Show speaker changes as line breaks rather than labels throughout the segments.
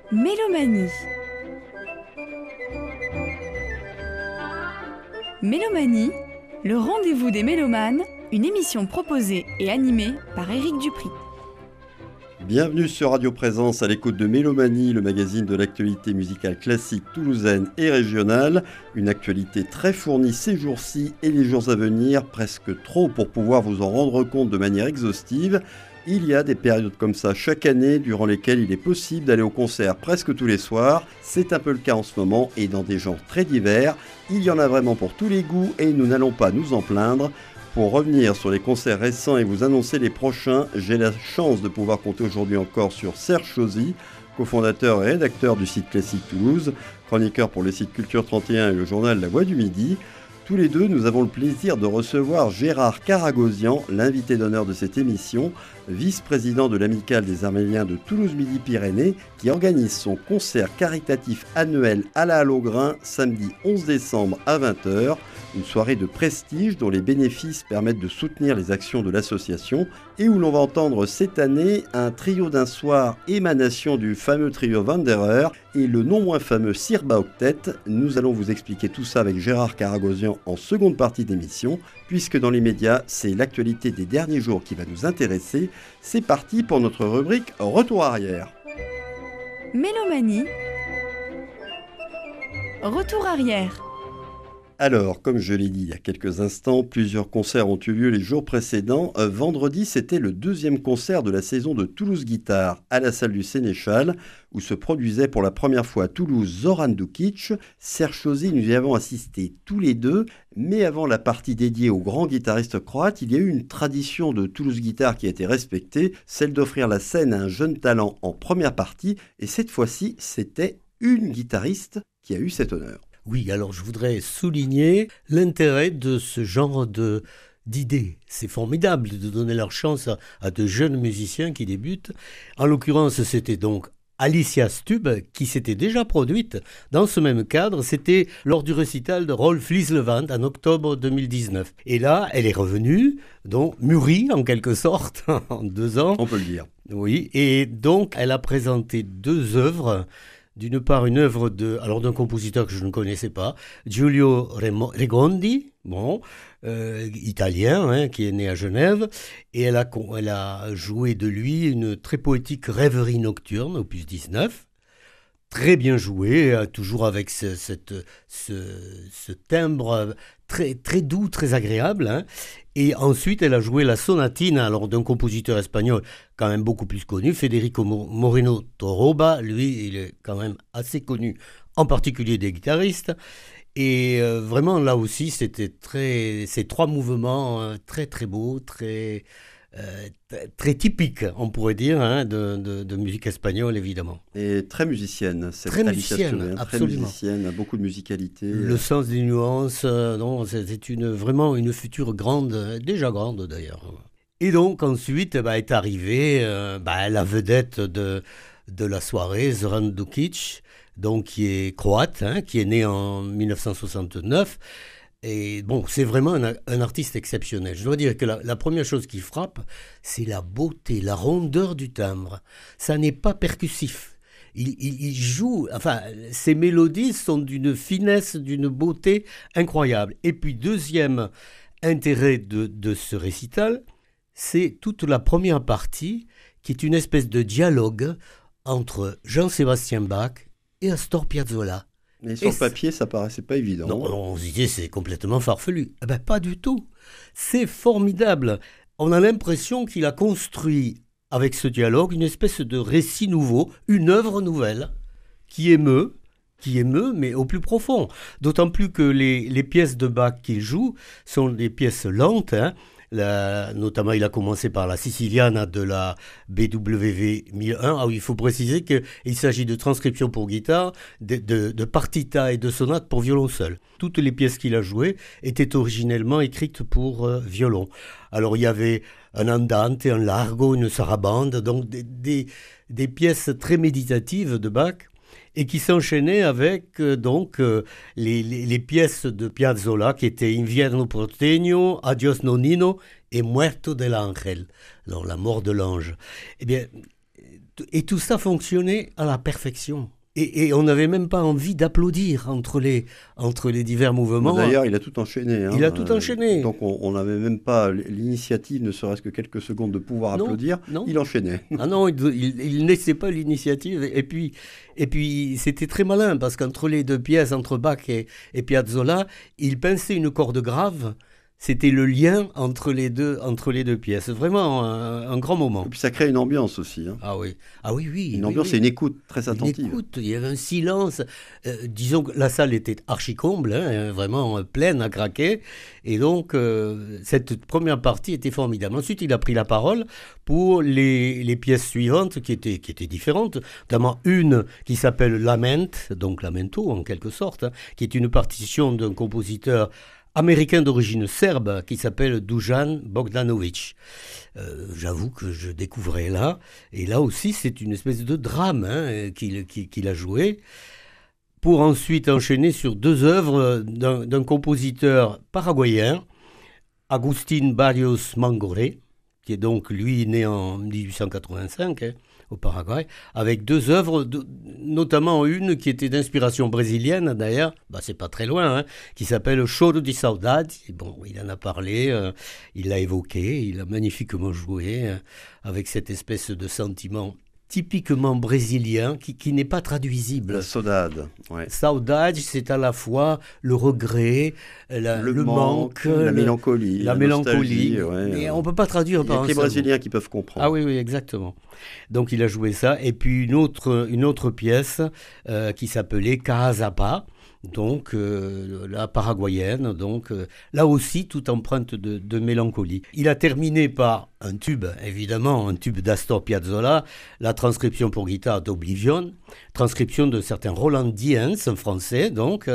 Mélomanie. Mélomanie, le rendez-vous des mélomanes, une émission proposée et animée par Éric Dupri.
Bienvenue sur Radio Présence à l'écoute de Mélomanie, le magazine de l'actualité musicale classique toulousaine et régionale. Une actualité très fournie ces jours-ci et les jours à venir, presque trop pour pouvoir vous en rendre compte de manière exhaustive. Il y a des périodes comme ça chaque année durant lesquelles il est possible d'aller au concert presque tous les soirs. C'est un peu le cas en ce moment et dans des genres très divers. Il y en a vraiment pour tous les goûts et nous n'allons pas nous en plaindre. Pour revenir sur les concerts récents et vous annoncer les prochains, j'ai la chance de pouvoir compter aujourd'hui encore sur Serge Chauzy, cofondateur et rédacteur du site Classique Toulouse, chroniqueur pour le site Culture 31 et le journal La Voix du Midi. Tous les deux, nous avons le plaisir de recevoir Gérard Karagosian, l'invité d'honneur de cette émission, vice-président de l'Amicale des Arméniens de Toulouse-Midi-Pyrénées, qui organise son concert caritatif annuel à la Halle aux Grains, samedi 11 décembre à 20h, une soirée de prestige dont les bénéfices permettent de soutenir les actions de l'association et où l'on va entendre cette année un trio d'un soir émanation du fameux trio Wanderer et le non moins fameux Sirba Octet. Nous allons vous expliquer tout ça avec Gérard Karagosian en seconde partie d'émission, puisque dans les médias, c'est l'actualité des derniers jours qui va nous intéresser. C'est parti pour notre rubrique Retour arrière.
Mélomanie. Retour arrière.
Alors, comme je l'ai dit il y a quelques instants, plusieurs concerts ont eu lieu les jours précédents. Vendredi, c'était le deuxième concert de la saison de Toulouse Guitare à la salle du Sénéchal, où se produisait pour la première fois à Toulouse Zoran Dukic. Serge Chauzy, nous y avons assisté tous les deux, mais avant la partie dédiée au grand guitariste croate, il y a eu une tradition de Toulouse Guitare qui a été respectée, celle d'offrir la scène à un jeune talent en première partie, et cette fois-ci, c'était une guitariste qui a eu cet honneur.
Oui, alors je voudrais souligner l'intérêt de ce genre d'idées. C'est formidable de donner leur chance à de jeunes musiciens qui débutent. En l'occurrence, c'était donc Alicia Stubb qui s'était déjà produite dans ce même cadre. C'était lors du récital de Rolf Lislevand en octobre 2019. Et là, elle est revenue, donc mûrie en quelque sorte, en 2 ans.
On peut le dire.
Oui, et donc elle a présenté 2 œuvres. D'une part, une œuvre d'un compositeur que je ne connaissais pas, Giulio Regondi, italien, qui est né à Genève, et elle a joué de lui une très poétique rêverie nocturne, opus 19, très bien joué, toujours avec ce timbre très, très doux, très agréable. Et ensuite, elle a joué la sonatina alors d'un compositeur espagnol quand même beaucoup plus connu, Federico Moreno Torroba. Lui, il est quand même assez connu, en particulier des guitaristes. Et vraiment, là aussi, c'était ces 3 mouvements très, très beaux, très typiques, on pourrait dire, de musique espagnole, évidemment.
Et très musicienne.
Très musicienne, absolument.
Très musicienne, beaucoup de musicalité.
Le sens des nuances, c'est vraiment une future grande, déjà grande d'ailleurs. Et donc ensuite est arrivée la vedette de la soirée, Zoran Dukic, donc qui est croate, qui est né en 1969. Et bon, c'est vraiment un artiste exceptionnel. Je dois dire que la première chose qui frappe, c'est la beauté, la rondeur du timbre. Ça n'est pas percussif. Il joue, ses mélodies sont d'une finesse, d'une beauté incroyable. Et puis, deuxième intérêt de ce récital, c'est toute la première partie qui est une espèce de dialogue entre Jean-Sébastien Bach et Astor Piazzolla.
Mais sur le papier, ça paraissait pas évident.
Non, on se disait c'est complètement farfelu. Pas du tout. C'est formidable. On a l'impression qu'il a construit avec ce dialogue une espèce de récit nouveau, une œuvre nouvelle qui émeut, mais au plus profond. D'autant plus que les pièces de Bach qu'il joue sont des pièces lentes, notamment il a commencé par la Siciliana de la BWV 1001. Il faut préciser qu'il s'agit de transcriptions pour guitare, de partita et de sonates pour violon seul. Toutes les pièces qu'il a jouées étaient originellement écrites pour violon. Alors il y avait un andante, un largo, une sarabande, donc des pièces très méditatives de Bach, et qui s'enchaînait avec les pièces de Piazzolla qui étaient Invierno porteño, Adios nonino et Muerto del Ángel, alors la mort de l'ange. Eh bien, Et tout ça fonctionnait à la perfection. Et on n'avait même pas envie d'applaudir entre les divers mouvements.
D'ailleurs, il a tout enchaîné. Hein.
Il a tout enchaîné.
Donc on n'avait même pas l'initiative, ne serait-ce que quelques secondes, de pouvoir applaudir.
Non.
Il enchaînait.
Ah non, il ne laissait pas l'initiative. Et puis c'était très malin, parce qu'entre les deux pièces, entre Bach et Piazzolla, il pinçait une corde grave. C'était le lien entre les deux pièces. Vraiment un grand moment.
Et puis ça crée une ambiance aussi. Hein.
Ah oui, oui.
Une ambiance et une écoute très attentive.
Une écoute, il y avait un silence. Disons que la salle était archi-comble, hein, vraiment pleine à craquer. Et donc, cette première partie était formidable. Ensuite, il a pris la parole pour les pièces suivantes qui étaient différentes. Notamment une qui s'appelle Lament, donc Lamento en quelque sorte, hein, qui est une partition d'un compositeur américain d'origine serbe qui s'appelle Dujan Bogdanovic. J'avoue que je découvrais là, et là aussi c'est une espèce de drame qu'il a joué, pour ensuite enchaîner sur deux œuvres d'un compositeur paraguayen, Agustín Barrios Mangoré, qui est donc lui né en 1885, au Paraguay, avec deux œuvres, notamment une qui était d'inspiration brésilienne d'ailleurs, c'est pas très loin, qui s'appelle Choro de Saudade. Et bon, il en a parlé, il l'a évoqué, il a magnifiquement joué, avec cette espèce de sentiment typiquement brésilien qui n'est pas traduisible.
La saudade. Ouais.
Saudade, c'est à la fois le regret, le manque,
la mélancolie.
La mélancolie.
Ouais,
et on ne peut pas traduire par un seul mot.
Il y a que les Brésiliens qui peuvent comprendre.
Ah oui, exactement. Donc il a joué ça. Et puis une autre pièce qui s'appelait Caazapa. Donc la paraguayenne, donc là aussi toute empreinte de mélancolie. Il a terminé par un tube, évidemment, un tube d'Astor Piazzolla, la transcription pour guitare d'Oblivion, transcription de certains Roland Diens, un français, donc.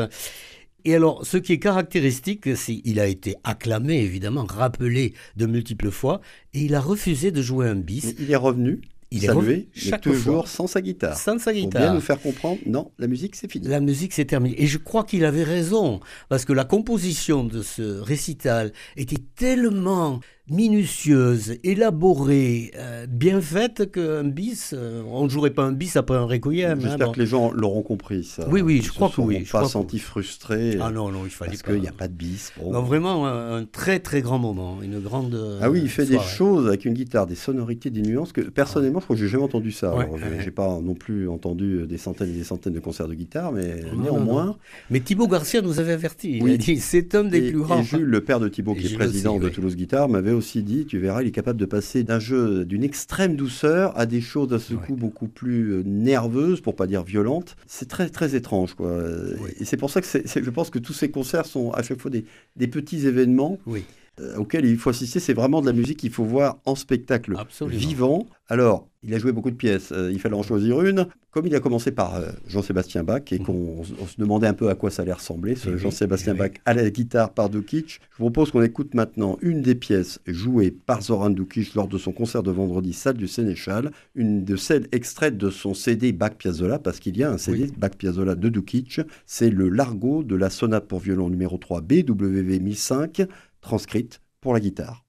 Et alors, ce qui est caractéristique, c'est qu'il a été acclamé, évidemment, rappelé de multiples fois, et il a refusé de jouer un bis.
Mais il est revenu.
Il
salué,
est chaque
toujours
fois,
sans sa guitare.
Sans sa guitare.
Pour bien nous faire comprendre, non, la musique c'est fini.
La musique c'est terminé. Et je crois qu'il avait raison, parce que la composition de ce récital était tellement minutieuse, élaborée, bien faite qu'un bis, on ne jouerait pas un bis après un requiem.
J'espère que les gens l'auront compris, ça.
Oui, je crois que oui.
Ils ne sont pas sentis frustrés.
Ah non, il fallait
parce
pas.
qu'il n'y a pas de bis. Bon.
Non, vraiment un très très grand moment, une grande
Ah oui, il fait
soirée.
des choses avec une guitare, des sonorités, des nuances que personnellement, je crois que j'ai jamais entendu ça.
Ouais,
Alors, j'ai pas non plus entendu des centaines et des centaines de concerts de guitare, mais
Non.
néanmoins.
Mais Thibaut Garcia nous avait averti. Il
Oui.
a dit c'est un des plus grands.
Et Jules, le père de Thibaut, qui est
Jules
président
aussi,
de
oui.
Toulouse Guitare, m'avait aussi dit, tu verras, il est capable de passer d'un jeu d'une extrême douceur à des choses d'un seul coup beaucoup plus nerveuses, pour pas dire violentes. C'est très très étrange, quoi. Et c'est pour ça que je pense que tous ces concerts sont à chaque fois des petits événements.
Oui.
Auquel il faut assister, c'est vraiment de la musique qu'il faut voir en spectacle vivant. Alors, il a joué beaucoup de pièces, il fallait en choisir une. Comme il a commencé par Jean-Sébastien Bach, et qu'on se demandait un peu à quoi ça allait ressembler, ce Jean-Sébastien Bach à la guitare par Dukic, je vous propose qu'on écoute maintenant une des pièces jouées par Zoran Dukic lors de son concert de vendredi, salle du Sénéchal, une de celles extraites de son CD Bach Piazzolla, parce qu'il y a un CD Bach Piazzolla de Dukic, c'est le Largo de la sonate pour violon numéro 3 BWV 1005, transcrite pour la guitare.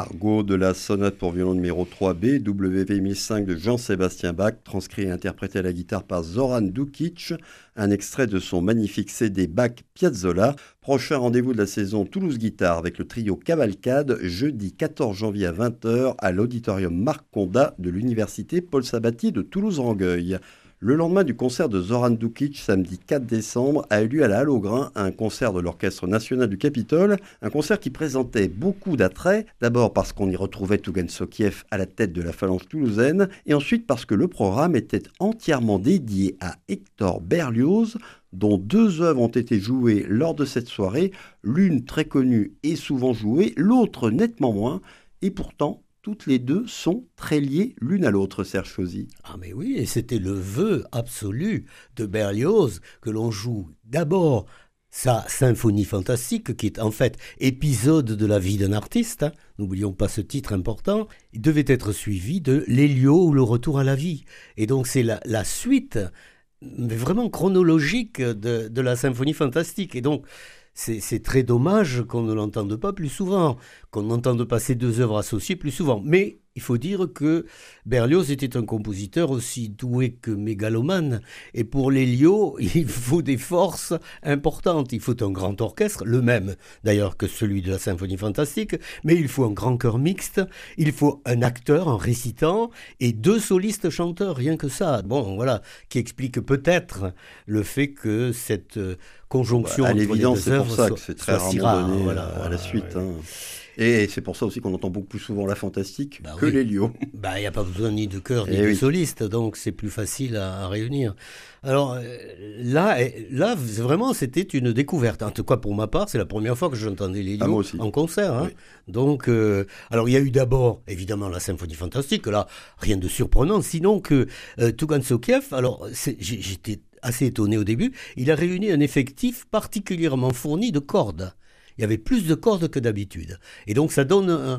Largo de la sonate pour violon numéro 3B, WV 1005 de Jean-Sébastien Bach, transcrit et interprété à la guitare par Zoran Dukic, un extrait de son magnifique CD Bach Piazzolla. Prochain rendez-vous de la saison Toulouse Guitare avec le trio Cavalcade, jeudi 14 janvier à 20h à l'auditorium Marc Condat de l'université Paul Sabatier de Toulouse-Rangueil. Le lendemain du concert de Zoran Dukic, samedi 4 décembre, a eu lieu à la Halle aux Grains un concert de l'Orchestre national du Capitole, un concert qui présentait beaucoup d'attraits, d'abord parce qu'on y retrouvait Tougan Sokiev à la tête de la phalange toulousaine, et ensuite parce que le programme était entièrement dédié à Hector Berlioz, dont 2 œuvres ont été jouées lors de cette soirée, l'une très connue et souvent jouée, l'autre nettement moins, et pourtant toutes les deux sont très liées l'une à l'autre, Serge Chauzy.
Ah mais oui, et c'était le vœu absolu de Berlioz que l'on joue d'abord sa symphonie fantastique, qui est en fait épisode de la vie d'un artiste, hein. N'oublions pas ce titre important, il devait être suivi de l'Hélio ou le retour à la vie. Et donc c'est la suite, mais vraiment chronologique de la symphonie fantastique. Et donc c'est très dommage qu'on ne l'entende pas plus souvent, qu'on n'entende pas ces 2 œuvres associées plus souvent. Mais il faut dire que Berlioz était un compositeur aussi doué que mégalomane. Et pour l'Hélio, il faut des forces importantes. Il faut un grand orchestre, le même d'ailleurs que celui de la symphonie fantastique, mais il faut un grand chœur mixte, il faut un acteur, un récitant, et 2 solistes chanteurs, rien que ça. Bon, voilà, qui explique peut-être le fait que cette conjonction
à
entre
l'évidence,
les 2 œuvres
c'est pour ça que c'est très
si
rarement
rare,
donné
voilà,
à la suite. Hein. Et c'est pour ça aussi qu'on entend beaucoup plus souvent la fantastique que
oui.
l'Hélio.
Il n'y a pas besoin ni de chœur ni de soliste, donc c'est plus facile à réunir. Alors là, vraiment, c'était une découverte. En tout cas, pour ma part, c'est la première fois que j'entendais l'Hélio en concert. Hein. Oui. Donc, alors il y a eu d'abord, évidemment, la symphonie fantastique. Là, rien de surprenant, sinon que Tougan Sokiev, alors j'étais assez étonné au début, il a réuni un effectif particulièrement fourni de cordes. Il y avait plus de cordes que d'habitude. Et donc ça donne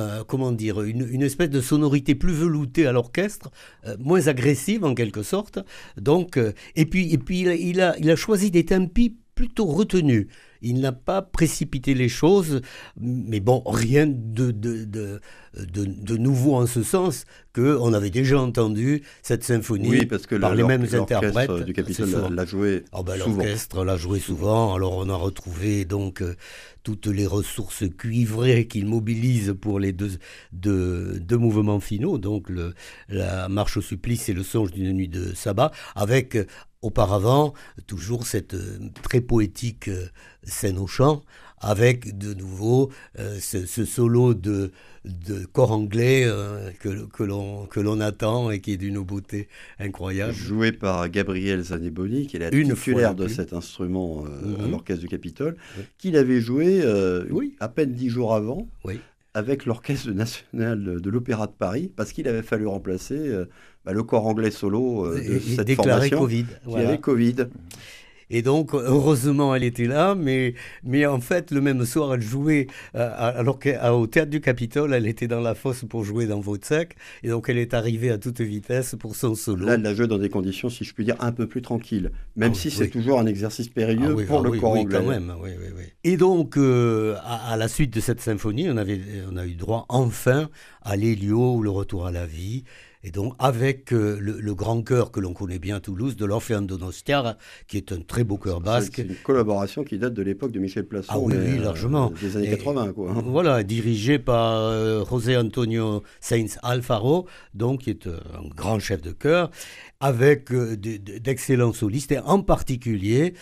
une espèce de sonorité plus veloutée à l'orchestre, moins agressive en quelque sorte. Donc, et puis il a choisi des tempi plutôt retenus. Il n'a pas précipité les choses, mais bon, rien de nouveau en ce sens qu'on avait déjà entendu cette symphonie par les mêmes interprètes.
L'orchestre du Capitole l'a joué souvent.
L'orchestre l'a joué souvent, alors on a retrouvé donc toutes les ressources cuivrées qu'il mobilise pour les deux mouvements finaux, donc la marche au supplice et le songe d'une nuit de sabbat, avec auparavant toujours cette très poétique scène au chant, avec de nouveau ce solo de corps anglais que l'on attend et qui est d'une beauté incroyable.
Joué par Gabriel Zaneboni, qui est la titulaire de cet instrument à l'Orchestre du Capitole, qu'il avait joué à peine 10 jours avant avec l'Orchestre national de l'Opéra de Paris, parce qu'il avait fallu remplacer le corps anglais solo de cette formation
COVID,
qui avait Covid.
Et donc, heureusement, elle était là, mais en fait, le même soir, elle jouait, alors qu'au Théâtre du Capitole, elle était dans la fosse pour jouer dans Wozzeck, et donc elle est arrivée à toute vitesse pour son solo.
Là, elle l'a joué dans des conditions, si je puis dire, un peu plus tranquilles, même si c'est toujours un exercice périlleux pour le corps anglais.
Quand même, oui. Et donc, à la suite de cette symphonie, on a eu droit enfin à l'Hélio, le retour à la vie. Et donc, avec le grand chœur que l'on connaît bien à Toulouse, de l'Orphean Donostia, qui est un très beau chœur basque.
C'est une collaboration qui date de l'époque de Michel Plasson.
Ah oui, largement.
Des années 80, quoi.
Voilà, dirigé par José Antonio Sainz Alfaro, donc, qui est un grand chef de chœur, avec d'excellents solistes, et en particulier,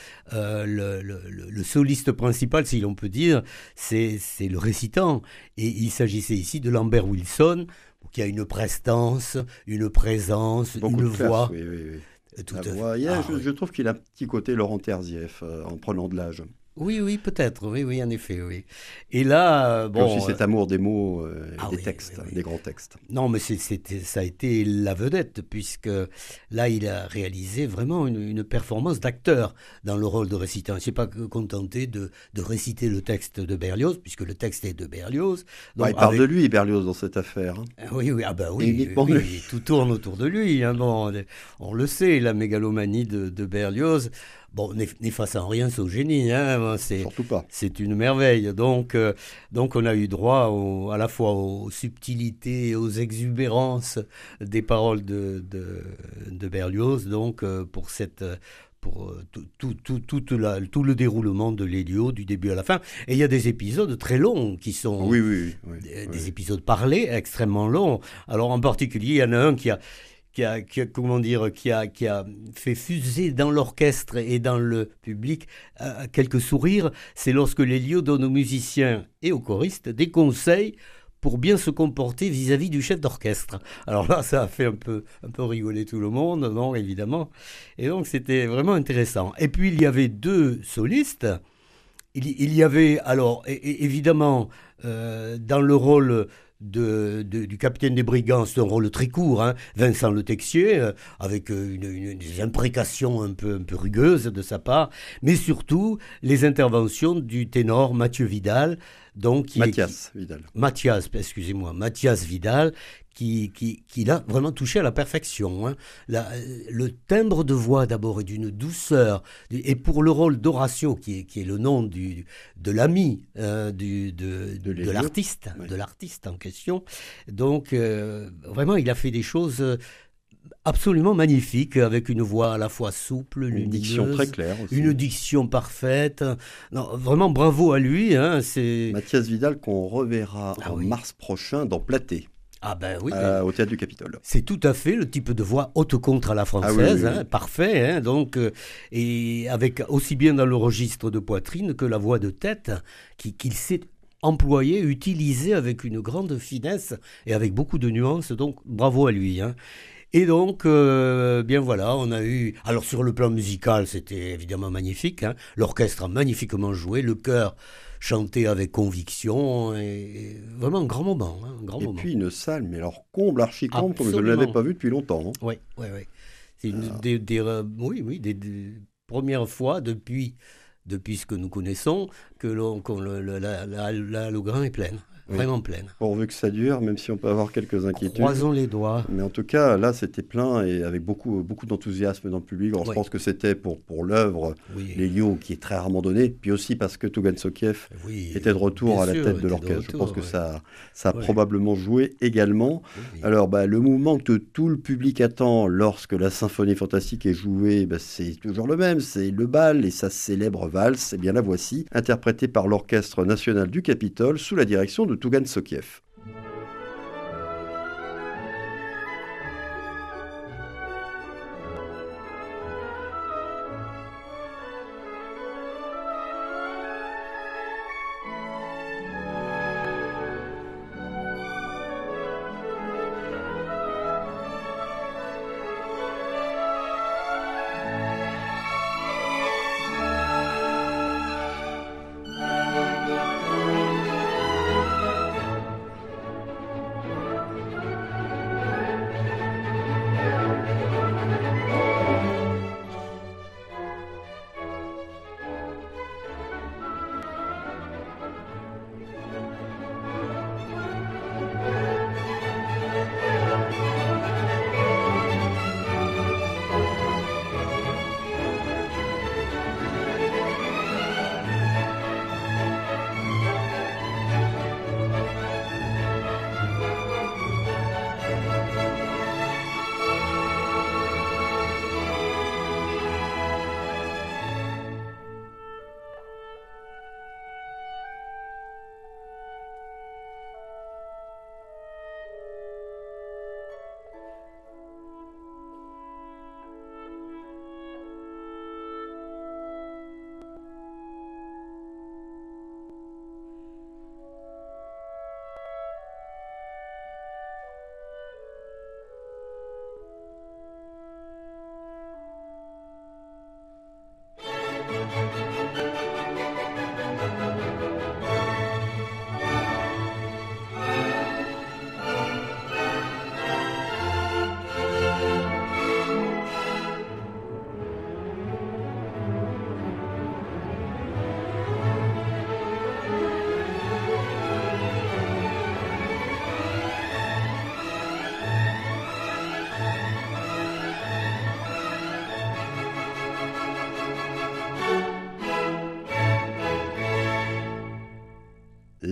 le soliste principal, si l'on peut dire, c'est le récitant. Et il s'agissait ici de Lambert Wilson, qui a une prestance, une présence,
beaucoup
une
de classe,
voix.
Oui.
Tout
la
à fait.
Voix. Je trouve qu'il a un petit côté Laurent Terzieff en prenant de l'âge.
Oui, peut-être, oui, en effet, oui. Et là,
bon... aussi cet amour des mots des textes, des grands textes.
Non, mais ça a été la vedette, puisque là, il a réalisé vraiment une performance d'acteur dans le rôle de récitant. Il ne s'est pas contenté de réciter le texte de Berlioz, puisque le texte est de Berlioz.
Donc, il parle de lui, Berlioz, dans cette affaire. Hein.
Oui, tout tourne autour de lui. Hein. Bon, on le sait, la mégalomanie de Berlioz. Bon, n'effaçant rien au génie, hein,
Surtout pas.
c'est une merveille. Donc on a eu droit à la fois aux subtilités et aux exubérances des paroles de Berlioz, donc pour tout le déroulement de l'Hélio, du début à la fin. Et il y a des épisodes très longs qui sont des épisodes parlés, extrêmement longs. Alors en particulier, il y en a un qui a fait fuser dans l'orchestre et dans le public quelques sourires. C'est lorsque Lelio donne aux musiciens et aux choristes des conseils pour bien se comporter vis-à-vis du chef d'orchestre. Alors là, ça a fait un peu rigoler tout le monde, non, évidemment. Et donc, c'était vraiment intéressant. Et puis, il y avait deux solistes. Il y avait, alors, évidemment, dans le rôle du capitaine des brigands, c'est un rôle très court, hein, Vincent Le Texier, avec des imprécations un peu rugueuses de sa part, mais surtout les interventions du ténor Mathieu Vidal, Mathias Vidal, qui l'a vraiment touché à la perfection. Hein. Le timbre de voix d'abord est d'une douceur, et pour le rôle d'Horatio, qui est le nom de l'ami de l'artiste, oui. De l'artiste en question. Donc vraiment, il a fait des choses absolument magnifiques, avec une voix à la fois souple, lumineuse,
une diction très claire aussi.
Une diction parfaite. Non, vraiment bravo à lui. Hein, c'est
Mathias Vidal qu'on reverra en mars prochain dans Platé.
Ah ben oui,
au Théâtre du Capitole.
C'est tout à fait le type de voix haute contre à la française, oui. Parfait. Hein, donc, et avec aussi bien dans le registre de poitrine que la voix de tête qu'il sait employer, utiliser avec une grande finesse et avec beaucoup de nuances. Donc bravo à lui. Hein. Et donc, bien voilà, on a eu... Alors sur le plan musical, c'était évidemment magnifique. Hein. L'orchestre a magnifiquement joué, le chœur chanté avec conviction, et vraiment un grand moment. Hein, un grand moment.
Puis une salle, mais alors comble, archi-comble, comme je ne l'avais pas vu depuis longtemps. Hein.
Oui. C'est une des premières fois depuis ce que nous connaissons que la Lougrain est pleine. Vraiment pleine.
Pourvu que ça dure, même si on peut avoir quelques inquiétudes.
Croisons les doigts.
Mais en tout cas, là, c'était plein et avec beaucoup d'enthousiasme dans le public. Alors, je pense que c'était pour l'œuvre, l'Hélio, qui est très rarement donné, puis aussi parce que Tougan Sokiev était de retour à la tête de l'orchestre. Je pense que ça a probablement joué également. Oui. Alors, le mouvement que tout le public attend lorsque la symphonie fantastique est jouée, c'est toujours le même, c'est le bal et sa célèbre valse. Eh bien, la voici, interprétée par l'Orchestre national du Capitole sous la direction de Tougan Sokiev.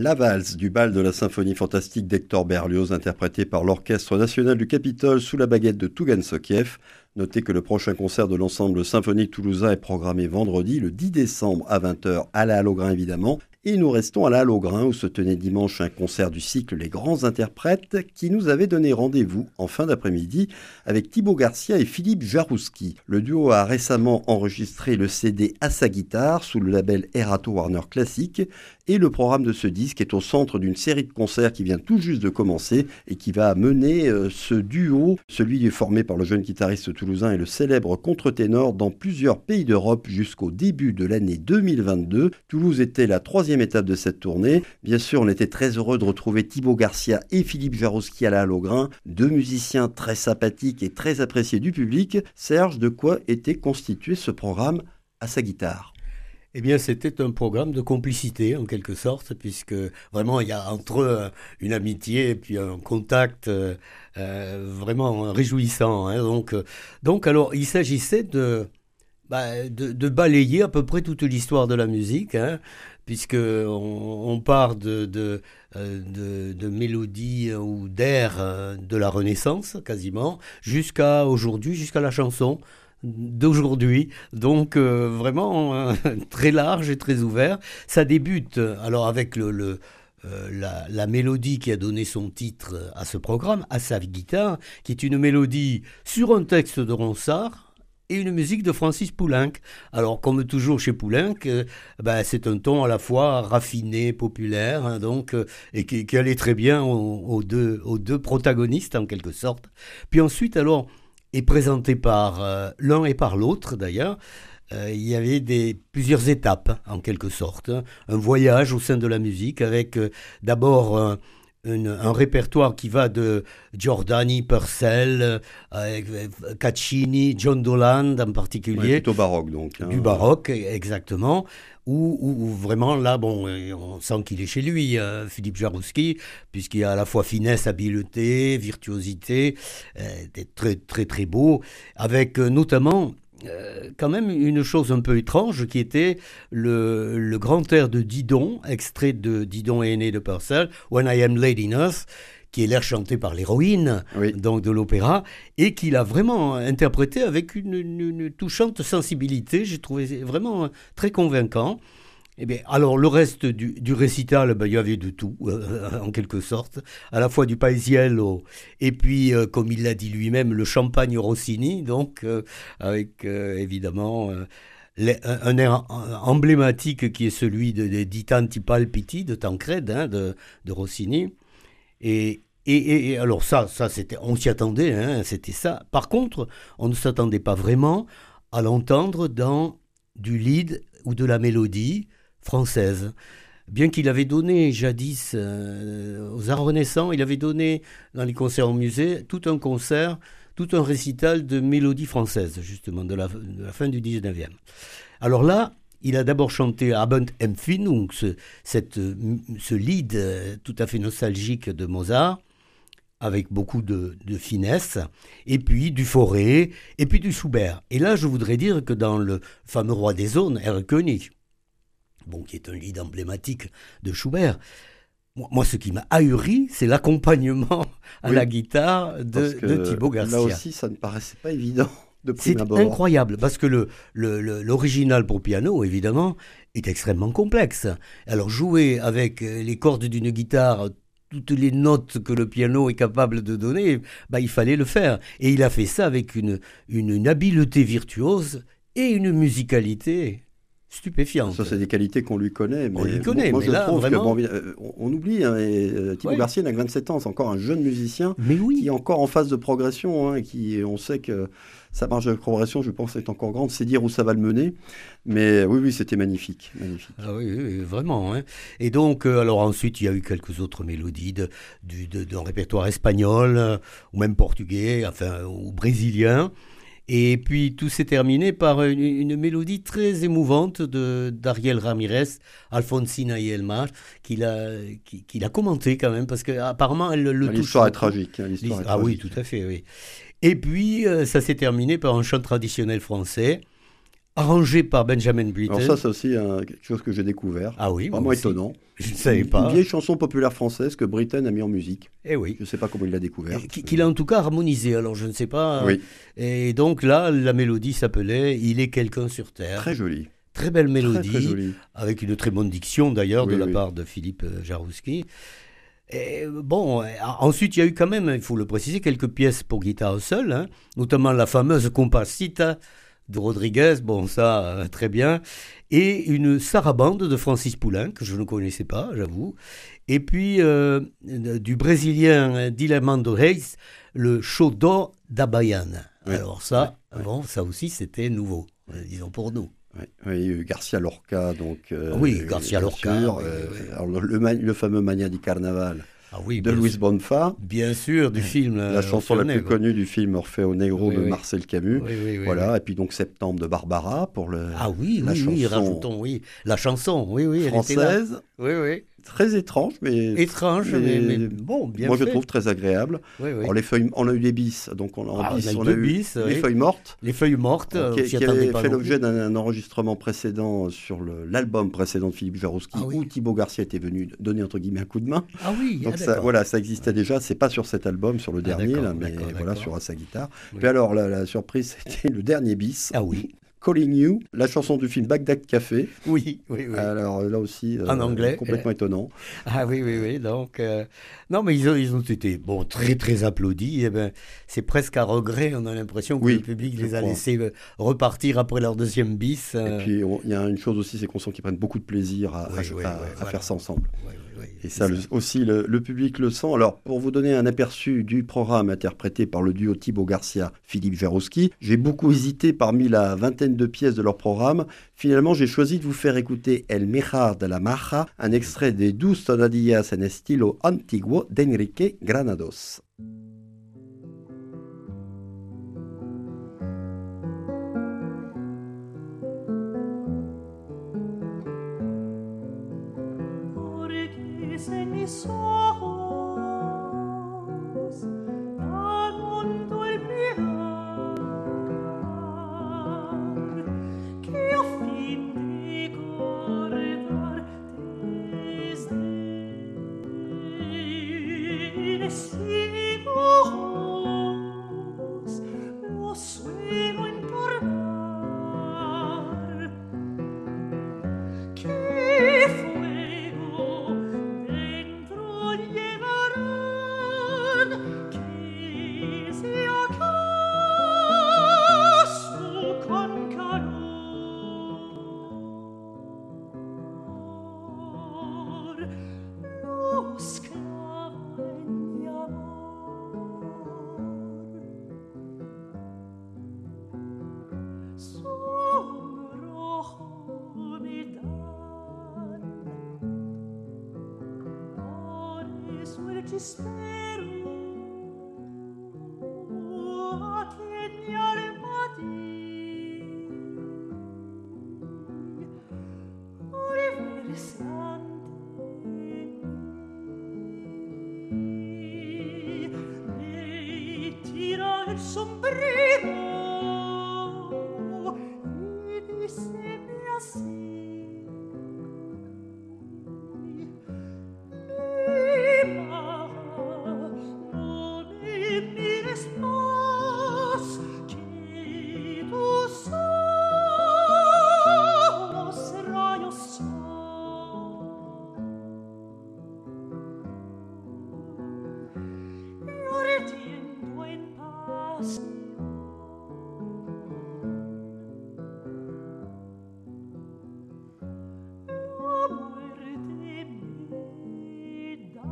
La valse du bal de la symphonie fantastique d'Hector Berlioz, interprétée par l'Orchestre national du Capitole sous la baguette de Tougan Sokiev. Notez que le prochain concert de l'ensemble symphonique toulousain est programmé vendredi, le 10 décembre à 20h à la Halle-aux-Grains évidemment. Et nous restons à la Halle-aux-Grains où se tenait dimanche un concert du cycle Les Grands Interprètes qui nous avait donné rendez-vous en fin d'après-midi avec Thibaut Garcia et Philippe Jarouski. Le duo a récemment enregistré le CD à sa guitare sous le label Erato Warner Classic et le programme de ce disque est au centre d'une série de concerts qui vient tout juste de commencer et qui va mener ce duo, celui formé par le jeune guitariste toulousain et le célèbre contre-ténor dans plusieurs pays d'Europe jusqu'au début de l'année 2022. Toulouse était la troisième étape de cette tournée. Bien sûr, on était très heureux de retrouver Thibaut Garcia et Philippe Jarouski à la Halle-aux-Grains, deux musiciens très sympathiques et très appréciés du public. Serge, de quoi était constitué ce programme à sa guitare ?
Eh bien, c'était un programme de complicité, en quelque sorte, puisque vraiment, il y a entre eux une amitié et puis un contact vraiment réjouissant. Hein. Donc, alors, il s'agissait de balayer à peu près toute l'histoire de la musique, hein, puisque on part de mélodies ou d'airs de la Renaissance, quasiment, jusqu'à aujourd'hui, jusqu'à la chanson d'aujourd'hui, donc vraiment très large et très ouvert. Ça débute alors avec la mélodie qui a donné son titre à ce programme, à sa guitare, qui est une mélodie sur un texte de Ronsard et une musique de Francis Poulenc. Alors, comme toujours chez Poulenc, c'est un ton à la fois raffiné, populaire, hein, donc, et qui allait très bien aux deux protagonistes, en quelque sorte. Puis ensuite, alors, est présenté par l'un et par l'autre d'ailleurs. Il y avait plusieurs étapes en quelque sorte, hein. Un voyage au sein de la musique avec d'abord un répertoire qui va de Giordani, Purcell, Caccini, John Dolan en particulier.
Ouais, plutôt baroque donc. Hein.
Du baroque, exactement. Où vraiment là, on sent qu'il est chez lui, Philippe Jarouski, puisqu'il y a à la fois finesse, habileté, virtuosité, très très très beau, avec notamment quand même une chose un peu étrange qui était le grand air de Didon, extrait de Didon et Aîné de Purcell, When I Am Lady Enough, qui est l'air chanté par l'héroïne, oui, donc de l'opéra, et qu'il a vraiment interprété avec une touchante sensibilité. J'ai trouvé vraiment très convaincant. Eh bien, alors, le reste du récital, il y avait de tout, en quelque sorte, à la fois du Paisiello, et puis, comme il l'a dit lui-même, le champagne Rossini, donc, avec, évidemment... un air emblématique qui est celui di Tanti Palpiti de Tancrède, hein, de Rossini. Et alors ça c'était, on s'y attendait, hein, c'était ça. Par contre, on ne s'attendait pas vraiment à l'entendre dans du lead ou de la mélodie française. Bien qu'il avait donné jadis aux Arts Renaissants, il avait donné dans les concerts au musée tout un récital de mélodies françaises, justement, de la fin du 19e. Alors là, il a d'abord chanté Abend Empfindung, ce lead tout à fait nostalgique de Mozart, avec beaucoup de finesse, et puis du Fauré, et puis du Schubert. Et là, je voudrais dire que dans le fameux Roi des Zones, Erlkönig, qui est un lead emblématique de Schubert, moi, ce qui m'a ahuri, c'est l'accompagnement à la guitare de Thibaut Garcia.
Là aussi, ça ne paraissait pas évident.
C'est incroyable, parce que l'original pour piano, évidemment, est extrêmement complexe. Alors, jouer avec les cordes d'une guitare, toutes les notes que le piano est capable de donner, il fallait le faire. Et il a fait ça avec une habileté virtuose et une musicalité stupéfiante.
Ça, c'est des qualités qu'on lui connaît. Mais
on lui connaît,
moi,
mais
je
là,
trouve
vraiment...
on oublie, hein, Thibaut Garcia n'a que 27 ans, c'est encore un jeune musicien qui est encore en phase de progression, hein, et on sait que sa marge de progression, je pense, est encore grande. C'est dire où ça va le mener. Mais oui, c'était magnifique.
Ah oui, vraiment. Hein. Et donc, alors ensuite, il y a eu quelques autres mélodies d'un répertoire espagnol, ou même portugais, ou brésilien. Et puis tout s'est terminé par une mélodie très émouvante d'Ariel Ramirez, Alfonsina y el Mar, qu'il a commenté quand même, parce qu'apparemment elle le touche.
L'histoire est tragique.
Oui, tout à fait, oui. Et puis ça s'est terminé par un chant traditionnel français, arrangé par Benjamin Britten.
Alors ça, c'est aussi quelque chose que j'ai découvert.
Ah oui,
Vraiment étonnant.
Je ne savais pas.
Une vieille chanson populaire française que Britten a mis en musique.
Eh oui.
Je ne sais pas comment il l'a découvert.
Qu'il a en tout cas harmonisé, alors je ne sais pas.
Oui.
Et donc là, la mélodie s'appelait « Il est quelqu'un sur Terre ».
Très jolie.
Très belle mélodie,
très jolie.
avec une très bonne diction d'ailleurs
Oui,
de la
oui.
part de Philippe Jarouski. Et bon, ensuite il y a eu quand même, il faut le préciser, quelques pièces pour guitare seule, hein, notamment la fameuse Compasita de Rodriguez, bon ça très bien, et une sarabande de Francis Poulenc que je ne connaissais pas, j'avoue, et puis du brésilien Dilamando Reis, le Xodó da Baiana.
Oui.
Alors ça,
Oui.
bon, ça aussi c'était nouveau, disons pour nous.
Oui, Garcia Lorca, donc.
Oui, Garcia
bien
Lorca,
sûr,
oui, oui, oui.
Alors le fameux Mania di Carnaval
Ah oui,
de
bien
Luis
sûr.
Bonfa,
Bien sûr, du film.
la chanson la plus connue du film Orfeo Negro
Oui,
de
oui.
Marcel Camus.
Oui, oui, oui,
Voilà,
oui.
et puis donc Septembre de Barbara pour
Ah oui,
la
oui, oui,
chanson
rajoutons, oui. La chanson, oui, oui, elle était là.
française,
Oui, oui.
très étrange, mais
Étrange, mais bon, bien
moi
fait.
je trouve très agréable.
Oui, oui.
Alors les feuilles, on a eu des bis, donc on a
deux bis,
les
oui.
feuilles mortes.
Les feuilles mortes,
Qui,
on s'y
qui
attendait
avait
pas
fait
non
l'objet
plus.
d'un enregistrement précédent sur l'album précédent de Philippe Jarouski,
Ah oui.
où Thibaut Garcia était venu donner entre guillemets un coup de main.
Ah oui,
Donc ça,
d'accord.
voilà, ça existait déjà, c'est pas sur cet album, sur le dernier,
d'accord,
là, mais
d'accord,
voilà,
d'accord.
sur sa guitare.
Oui.
Puis alors, la surprise, c'était le dernier bis,
Ah oui,
Calling You, la chanson du film Bagdad Café.
oui, oui, oui.
Alors là aussi,
En anglais.
complètement étonnant.
Ah oui, oui, oui. Donc, non, mais ils ont été bon, très, très applaudis. Eh ben, c'est presque à regret. On a l'impression que
Oui,
le public
je
les a
crois.
laissés repartir après leur deuxième bis.
Et puis, il y a une chose aussi, c'est qu'on sent qu'ils prennent beaucoup de plaisir à,
Oui,
à-
oui,
à-
oui,
à
voilà.
faire ça ensemble.
Oui, oui, oui,
Et
c'est
ça, aussi, le public le sent. Alors, pour vous donner un aperçu du programme interprété par le duo Thibaut Garcia-Philippe Jarouski, j'ai beaucoup hésité parmi la vingtaine de pièces de leur programme. Finalement, j'ai choisi de vous faire écouter El Mijar de la Maja, un extrait des 12 tonadillas en estilo antiguo d'Enrique Granados.
Porque en mis ojos aguanto el mirar que a fin de cortar desde mis ojos los suelo entornar. ¡Qué fuego dentro llevarán! ¿Que si acaso con calor los clavan mi amor? Sonrojo me dan, por eso el chispero aquí en mi alma di, me tira el sombrero y díceme así: Lima, no me mires más, que tus ojos rayos son, y ardiendo en pasión. La muerte me da.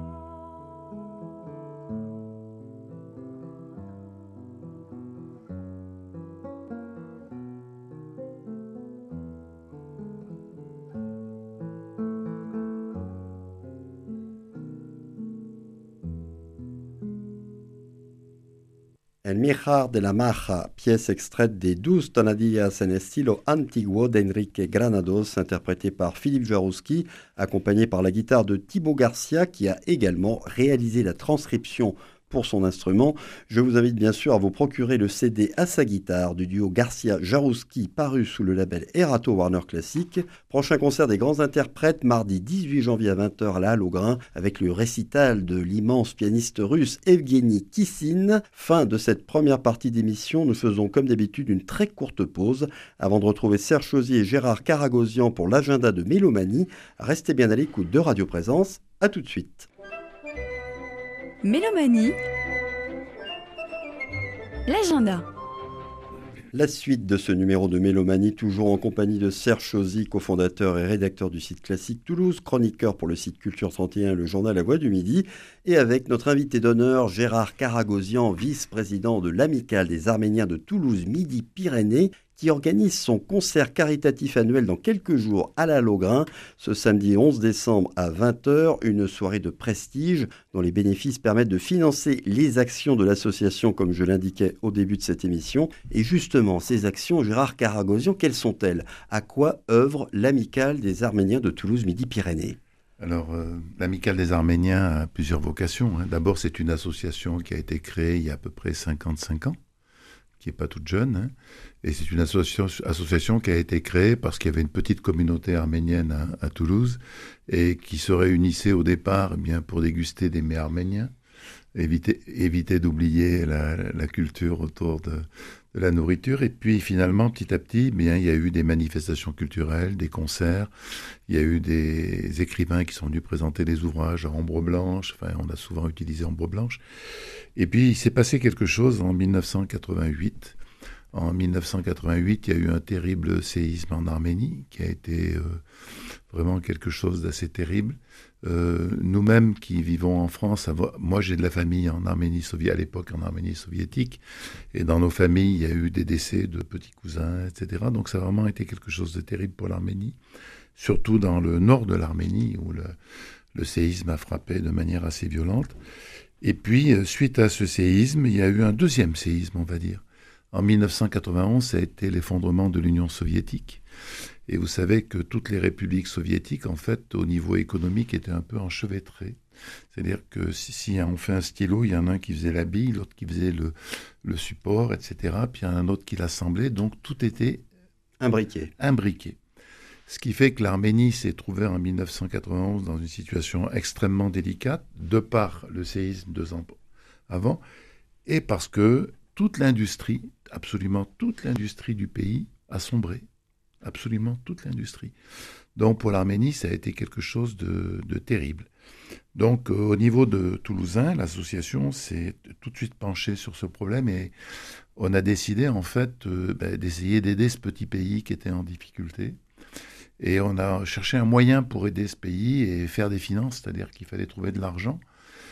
El Mijar de la Maja, pièce extraite des 12 tonadillas en estilo antiguo d'Enrique Granados, interprétée par Philippe Jarouski, accompagné par la guitare de Thibaut Garcia, qui a également réalisé la transcription pour son instrument. Je vous invite bien sûr à vous procurer le CD à sa guitare du duo Garcia-Jarouski paru sous le label Erato Warner Classic. Prochain concert des grands interprètes mardi 18 janvier à 20h à la Halle au Grain avec le récital de l'immense pianiste russe Evgeny Kissin. Fin de cette première partie d'émission, nous faisons comme d'habitude une très courte pause avant de retrouver Serge Chauzy et Gérard Karagosian pour l'agenda de Mélomanie. Restez bien à l'écoute de Radio Présence. À tout de suite.
Mélomanie, l'agenda.
La suite de ce numéro de Mélomanie, toujours en compagnie de Serge Chauzy, cofondateur et rédacteur du site Classique Toulouse, chroniqueur pour le site Culture 31 et le journal La Voix du Midi, et avec notre invité d'honneur, Gérard Karagosian, vice-président de l'Amicale des Arméniens de Toulouse-Midi-Pyrénées, qui organise son concert caritatif annuel dans quelques jours à la Logrin, ce samedi 11 décembre à 20h, une soirée de prestige dont les bénéfices permettent de financer les actions de l'association, comme je l'indiquais au début de cette émission. Et justement, ces actions, Gérard Karagosian, quelles sont-elles? À quoi œuvre l'Amicale des Arméniens de Toulouse-Midi-Pyrénées?
Alors, l'Amicale des Arméniens a plusieurs vocations. D'abord, c'est une association qui a été créée il y a à peu près 55 ans, qui n'est pas toute jeune, et c'est une association qui a été créée parce qu'il y avait une petite communauté arménienne à Toulouse et qui se réunissait au départ pour déguster des mets arméniens, éviter d'oublier la culture autour de la nourriture. Et puis finalement, petit à petit, il y a eu des manifestations culturelles, des concerts, il y a eu des écrivains qui sont venus présenter des ouvrages à Ombre Blanche, on a souvent utilisé Ombre Blanche. Et puis il s'est passé quelque chose en 1988. En 1988, il y a eu un terrible séisme en Arménie qui a été vraiment quelque chose d'assez terrible. Nous-mêmes qui vivons en France, moi j'ai de la famille en Arménie soviétique, à l'époque en Arménie soviétique, et dans nos familles, il y a eu des décès de petits cousins, etc. Donc ça a vraiment été quelque chose de terrible pour l'Arménie, surtout dans le nord de l'Arménie où le séisme a frappé de manière assez violente. Et puis, suite à ce séisme, il y a eu un deuxième séisme, on va dire. En 1991, ça a été l'effondrement de l'Union soviétique. Et vous savez que toutes les républiques soviétiques, en fait, au niveau économique, étaient un peu enchevêtrées. C'est-à-dire que si on fait un stylo, il y en a un qui faisait la bille, l'autre qui faisait le support, etc. Puis il y en a un autre qui l'assemblait. Donc tout était imbriqué. Ce qui fait que l'Arménie s'est trouvée en 1991 dans une situation extrêmement délicate, de par le séisme 2 ans avant, et parce que toute l'industrie, absolument toute l'industrie du pays a sombré. Absolument toute l'industrie. Donc pour l'Arménie, ça a été quelque chose de terrible. Donc au niveau de Toulousain, l'association s'est tout de suite penchée sur ce problème et on a décidé en fait d'essayer d'aider ce petit pays qui était en difficulté. Et on a cherché un moyen pour aider ce pays et faire des finances, c'est-à-dire qu'il fallait trouver de l'argent.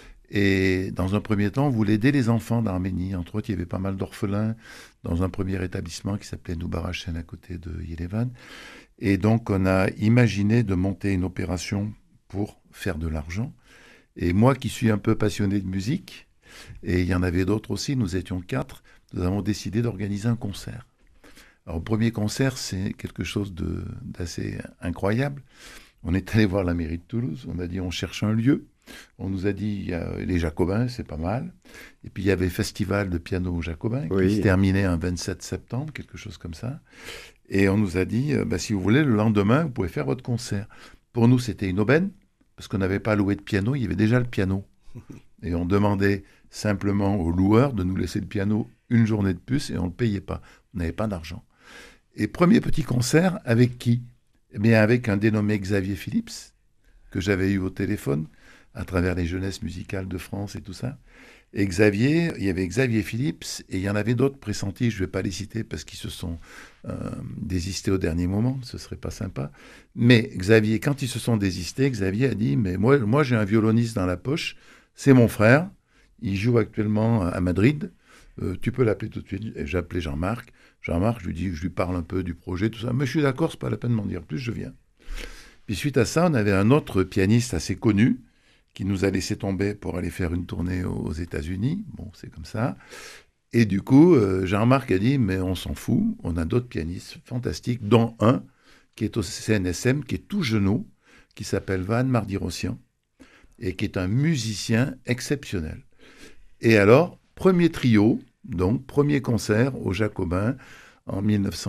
Et dans un premier temps, on voulait aider les enfants d'Arménie. Entre autres, il y avait pas mal d'orphelins dans un premier établissement qui s'appelait Noubarachen à côté de Yerevan. Et donc, on a imaginé de monter une opération pour faire de l'argent. Et moi, qui suis un peu passionné de musique, et il y en avait d'autres aussi, nous étions 4, nous avons décidé d'organiser un concert. Alors, le premier concert, c'est quelque chose d'assez incroyable. On est allé voir la mairie de Toulouse, on a dit on cherche un lieu. On nous a dit, il y a les Jacobins, c'est pas mal. Et puis il y avait le festival de piano Jacobin qui se terminait un 27 septembre, quelque chose comme ça. Et on nous a dit, si vous voulez, le lendemain, vous pouvez faire votre concert. Pour nous, c'était une aubaine, parce qu'on n'avait pas loué de piano, il y avait déjà le piano. Et on demandait simplement aux loueurs de nous laisser le piano une journée de plus et on ne le payait pas. On n'avait pas d'argent. Et premier petit concert, avec qui ? Eh bien, avec un dénommé Xavier Phillips, que j'avais eu au téléphone, à travers les jeunesses musicales de France et tout ça. Et Xavier, il y avait Xavier Phillips, et il y en avait d'autres pressentis, je ne vais pas les citer parce qu'ils se sont désistés au dernier moment, ce ne serait pas sympa. Mais Xavier, quand ils se sont désistés, Xavier a dit, mais moi j'ai un violoniste dans la poche, c'est mon frère, il joue actuellement à Madrid, tu peux l'appeler tout de suite. Et j'ai appelé Jean-Marc. Jean-Marc, je lui parle un peu du projet, tout ça. Mais je suis d'accord, c'est pas la peine de m'en dire plus, je viens. Puis suite à ça, on avait un autre pianiste assez connu qui nous a laissé tomber pour aller faire une tournée aux États-Unis. Bon, c'est comme ça. Et du coup, Jean-Marc a dit, mais on s'en fout, on a d'autres pianistes fantastiques, dont un qui est au CNSM, qui est tout genou, qui s'appelle Van Mardirossian, et qui est un musicien exceptionnel. Et alors, premier trio, donc premier concert au Jacobin en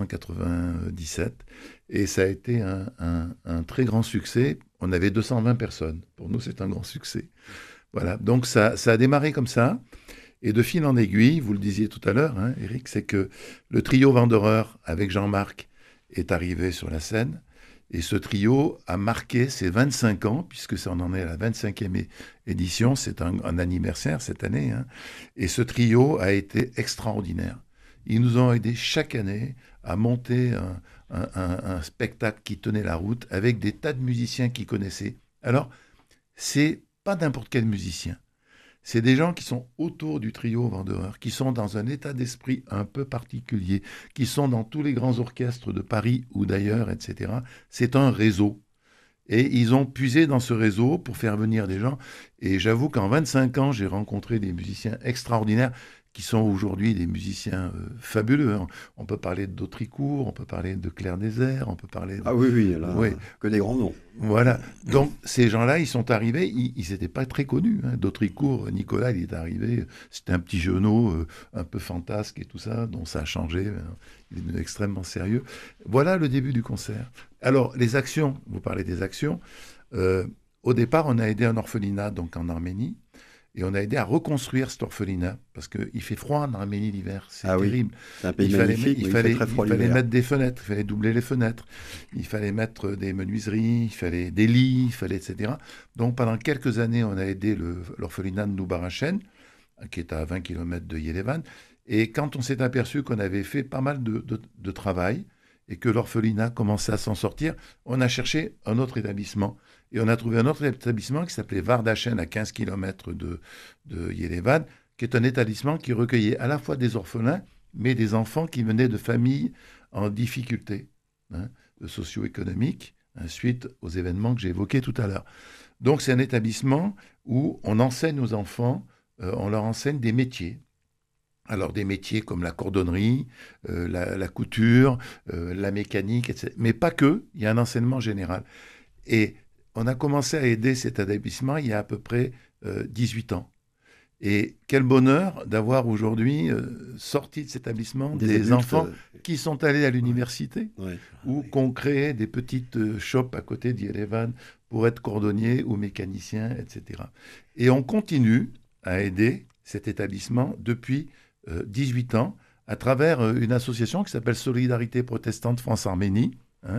1997. Et ça a été un très grand succès. On avait 220 personnes. Pour nous, c'est un grand succès. Voilà, donc ça a démarré comme ça. Et de fil en aiguille, vous le disiez tout à l'heure, hein, Eric, c'est que le trio Wanderer avec Jean-Marc est arrivé sur la scène. Et ce trio a marqué ses 25 ans, puisque on en est à la 25e édition, c'est un anniversaire cette année. Hein. Et ce trio a été extraordinaire. Ils nous ont aidés chaque année à monter un spectacle qui tenait la route avec des tas de musiciens qui connaissaient. Alors, c'est pas n'importe quel musicien. C'est des gens qui sont autour du trio Wanderer, qui sont dans un état d'esprit un peu particulier, qui sont dans tous les grands orchestres de Paris ou d'ailleurs, etc. C'est un réseau. Et ils ont puisé dans ce réseau pour faire venir des gens. Et j'avoue qu'en 25 ans, j'ai rencontré des musiciens extraordinaires qui sont aujourd'hui des musiciens fabuleux. Hein. On peut parler d'Autricourt, on peut parler de Clair Désert, on peut parler...
Ah oui, là,
oui.
Que des grands noms.
Voilà. Donc, ces gens-là, ils sont arrivés, ils n'étaient pas très connus. Hein. D'Autricourt, Nicolas, il est arrivé, c'était un petit genou, un peu fantasque et tout ça, dont ça a changé. Il est devenu extrêmement sérieux. Voilà le début du concert. Alors, les actions, vous parlez des actions. Au départ, on a aidé un orphelinat, donc en Arménie. Et on a aidé à reconstruire cet orphelinat, parce qu'il fait froid en Arménie l'hiver, c'est terrible.
C'est un pays magnifique,
il fallait
très froid
il fallait
l'hiver.
mettre des fenêtres, il fallait doubler les fenêtres, il fallait mettre des menuiseries, il fallait des lits, il fallait etc. Donc pendant quelques années, on a aidé l'orphelinat de Noubarachen, qui est à 20 km de Yerevan. Et quand on s'est aperçu qu'on avait fait pas mal de travail, et que l'orphelinat commençait à s'en sortir, on a cherché un autre établissement. Et on a trouvé un autre établissement qui s'appelait Vardachen, à 15 km de Yerevan, qui est un établissement qui recueillait à la fois des orphelins, mais des enfants qui venaient de familles en difficulté socio-économique, suite aux événements que j'ai évoqués tout à l'heure. Donc c'est un établissement où on enseigne aux enfants, on leur enseigne des métiers. Alors des métiers comme la cordonnerie, la couture, la mécanique, etc. Mais pas que, il y a un enseignement général. Et on a commencé à aider cet établissement il y a à peu près 18 ans. Et quel bonheur d'avoir aujourd'hui sorti de cet établissement des enfants qui sont allés à l'université ou qu'on crée des petites shops à côté d'Yerevan pour être cordonnier ou mécanicien, etc. Et on continue à aider cet établissement depuis 18 ans à travers une association qui s'appelle Solidarité Protestante France-Arménie,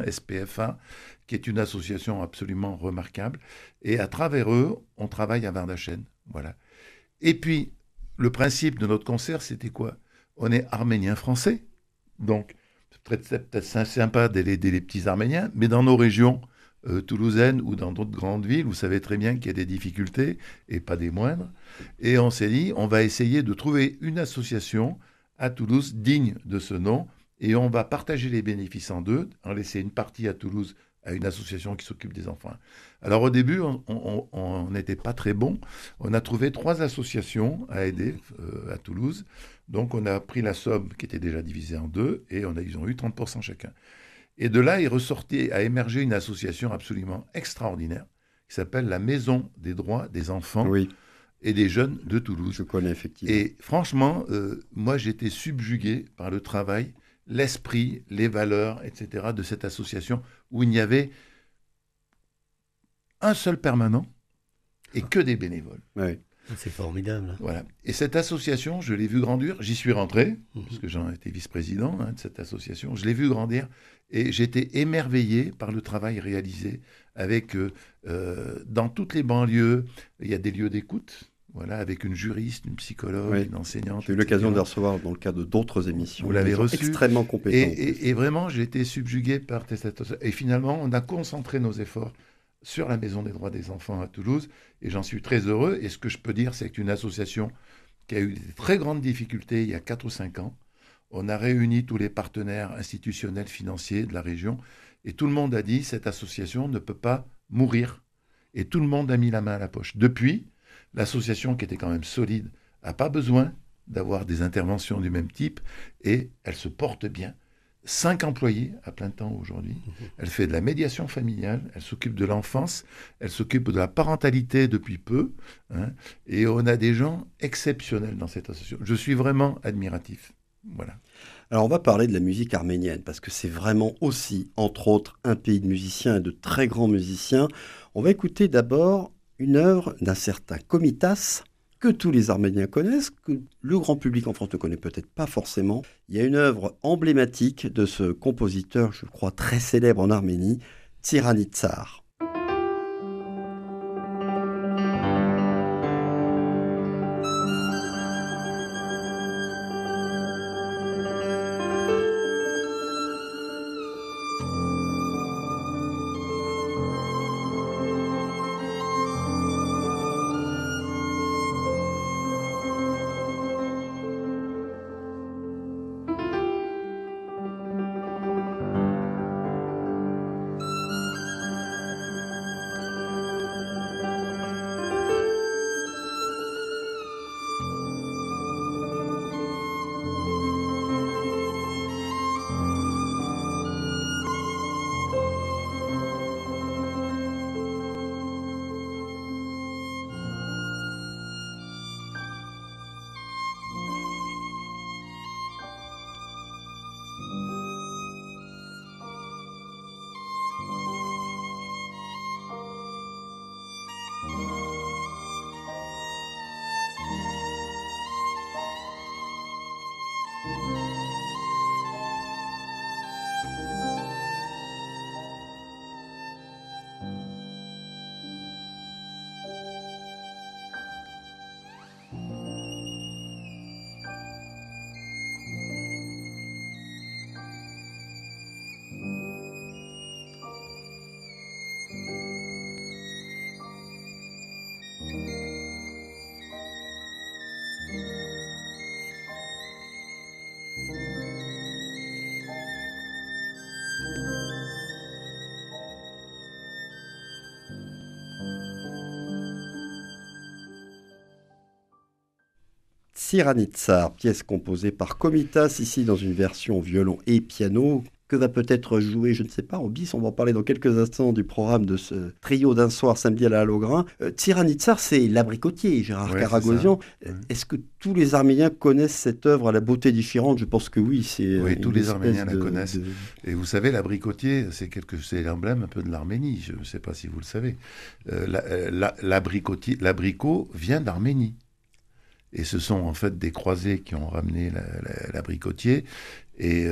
SPFA, qui est une association absolument remarquable. Et à travers eux, on travaille à Vardachen. Voilà. Et puis, le principe de notre concert, c'était quoi? On est arménien-français. Donc, c'est peut-être sympa d'aider les petits Arméniens, mais dans nos régions toulousaines ou dans d'autres grandes villes, vous savez très bien qu'il y a des difficultés, et pas des moindres. Et on s'est dit, on va essayer de trouver une association à Toulouse digne de ce nom, et on va partager les bénéfices en deux, en laisser une partie à Toulouse à une association qui s'occupe des enfants. Alors au début, on n'était pas très bon. On a trouvé 3 associations à aider à Toulouse. Donc on a pris la somme qui était déjà divisée en 2 et ils ont eu 30% chacun. Et de là, a émergé une association absolument extraordinaire qui s'appelle la Maison des droits des enfants et des jeunes de Toulouse.
Je connais effectivement.
Et franchement, moi j'étais subjugué par le travail, l'esprit, les valeurs, etc. de cette association où il n'y avait un seul permanent et que des bénévoles.
Oui.
C'est formidable.
Voilà. Et cette association, je l'ai vue grandir. J'y suis rentré, parce que j'en étais vice-président de cette association. Je l'ai vue grandir et j'étais émerveillé par le travail réalisé avec, dans toutes les banlieues, il y a des lieux d'écoute. Voilà, avec une juriste, une psychologue, une enseignante.
J'ai eu l'occasion de les recevoir dans le cadre d'autres émissions.
Vous l'avez reçu.
Extrêmement compétent.
Et vraiment, j'ai été subjugué par cette... Et finalement, on a concentré nos efforts sur la Maison des droits des enfants à Toulouse. Et j'en suis très heureux. Et ce que je peux dire, c'est qu'une association qui a eu des très grandes difficultés il y a 4 ou 5 ans, on a réuni tous les partenaires institutionnels, financiers de la région. Et tout le monde a dit, cette association ne peut pas mourir. Et tout le monde a mis la main à la poche. Depuis... L'association, qui était quand même solide, n'a pas besoin d'avoir des interventions du même type et elle se porte bien. 5 employés à plein temps aujourd'hui. Elle fait de la médiation familiale, elle s'occupe de l'enfance, elle s'occupe de la parentalité depuis peu, hein, et on a des gens exceptionnels dans cette association. Je suis vraiment admiratif. Voilà.
Alors on va parler de la musique arménienne, parce que c'est vraiment aussi, entre autres, un pays de musiciens et de très grands musiciens. On va écouter d'abord une œuvre d'un certain Komitas, que tous les Arméniens connaissent, que le grand public en France ne connaît peut-être pas forcément. Il y a une œuvre emblématique de ce compositeur, je crois, très célèbre en Arménie, Tsiranitsar. Tsiranitsar, pièce composée par Komitas, ici dans une version violon et piano, que va peut-être jouer, je ne sais pas, au bis. On va en parler dans quelques instants du programme de ce trio d'un soir samedi à la Halograin. Tsiranitsar, c'est l'abricotier, Gérard Karagosian. Est-ce que tous les Arméniens connaissent cette œuvre à la beauté différente? Je pense que oui.
Oui, tous les Arméniens la connaissent. Et vous savez, l'abricotier, c'est l'emblème un peu de l'Arménie. Je ne sais pas si vous le savez. L'abricot vient d'Arménie. Et ce sont en fait des croisés qui ont ramené l'abricotier. Et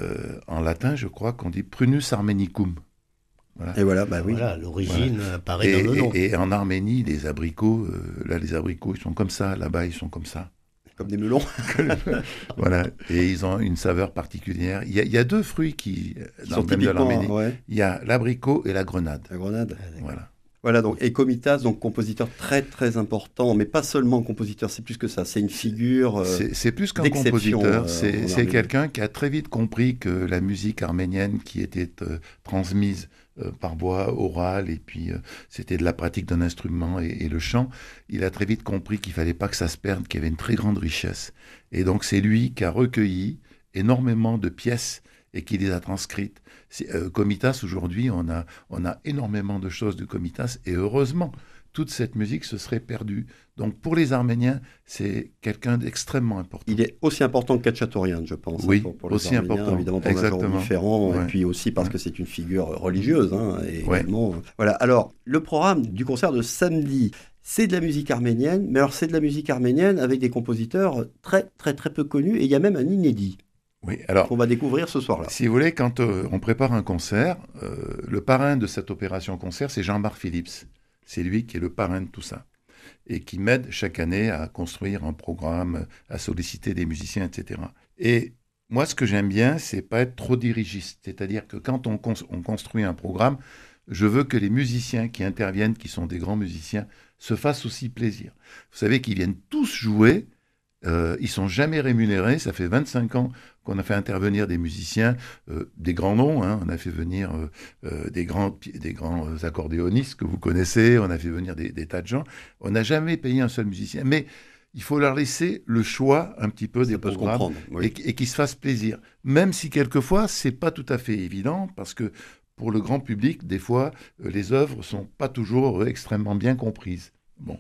en latin, je crois qu'on dit prunus armenicum. Voilà.
Et voilà, bah oui.
Voilà, l'origine apparaît dans le nom.
Et en Arménie, les abricots, les abricots, ils sont comme ça. Là-bas, ils sont comme ça.
Comme des melons.
Voilà. Et ils ont une saveur particulière. Il y a deux fruits qui dans le thème de l'Arménie.
Ouais.
Il y a l'abricot et la grenade.
La grenade.
Voilà.
Voilà, donc, et Komitas, donc compositeur très très important, mais pas seulement compositeur, c'est plus que ça, c'est une figure
c'est plus qu'un
d'exception,
compositeur, c'est quelqu'un qui a très vite compris que la musique arménienne qui était transmise par voie orale, et puis c'était de la pratique d'un instrument et le chant, il a très vite compris qu'il fallait pas que ça se perde, qu'il y avait une très grande richesse. Et donc c'est lui qui a recueilli énormément de pièces et qui les a transcrites. Komitas, aujourd'hui, on a énormément de choses de Komitas, et heureusement, toute cette musique se serait perdue. Donc pour les Arméniens, c'est quelqu'un d'extrêmement important.
Il est aussi important que Khatchatorian, je pense.
Oui,
pour les
aussi
Arméniens,
important.
Évidemment, pour un genre différent, et puis aussi parce que c'est une figure religieuse. Également. Voilà. Alors, le programme du concert de samedi, c'est de la musique arménienne, mais alors c'est de la musique arménienne avec des compositeurs très, très, très peu connus, et il y a même un inédit.
Oui, alors,
qu'on va découvrir ce soir-là.
Si vous voulez, quand on prépare un concert, le parrain de cette opération concert, c'est Jean-Marc Phillips. C'est lui qui est le parrain de tout ça. Et qui m'aide chaque année à construire un programme, à solliciter des musiciens, etc. Et moi, ce que j'aime bien, c'est pas être trop dirigiste. C'est-à-dire que quand on construit un programme, je veux que les musiciens qui interviennent, qui sont des grands musiciens, se fassent aussi plaisir. Vous savez qu'ils viennent tous jouer. Ils sont jamais rémunérés. Ça fait 25 ans qu'on a fait intervenir des musiciens, des grands noms. On a fait venir des grands accordéonistes que vous connaissez. On a fait venir des tas de gens. On n'a jamais payé un seul musicien. Mais il faut leur laisser le choix un petit peu des
Ça peut se
programmes
comprendre. Oui.
et qu'ils se fassent plaisir. Même si quelquefois, c'est pas tout à fait évident, parce que pour le grand public, des fois, les œuvres sont pas toujours extrêmement bien comprises. Bon.